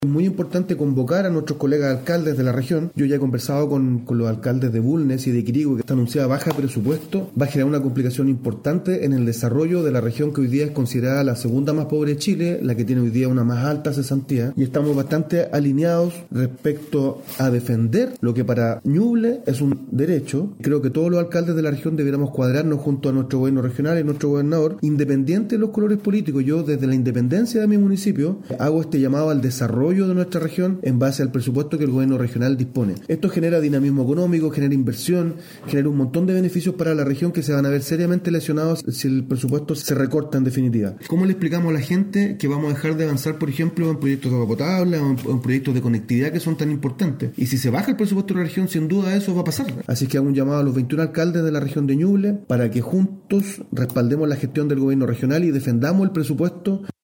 Es muy importante convocar a nuestros colegas alcaldes de la región. Yo ya he conversado con los alcaldes de Bulnes y de Quirigua, que esta anunciada baja de presupuesto va a generar una complicación importante en el desarrollo de la región que hoy día es considerada la segunda más pobre de Chile, la que tiene hoy día una más alta cesantía, y estamos bastante alineados respecto a defender lo que para Ñuble es un derecho. Creo que todos los alcaldes de la región debiéramos cuadrarnos junto a nuestro gobierno regional y nuestro gobernador, independiente de los colores políticos. Yo, desde la independencia de mi municipio, hago este llamado al desarrollo de nuestra región en base al presupuesto que el gobierno regional dispone. Esto genera dinamismo económico, genera inversión, genera un montón de beneficios para la región que se van a ver seriamente lesionados si el presupuesto se recorta en definitiva. ¿Cómo le explicamos a la gente que vamos a dejar de avanzar, por ejemplo, en proyectos de agua potable o en proyectos de conectividad que son tan importantes? Y si se baja el presupuesto de la región, sin duda eso va a pasar. Así que hago un llamado a los 21 alcaldes de la región de Ñuble para que juntos respaldemos la gestión del gobierno regional y defendamos el presupuesto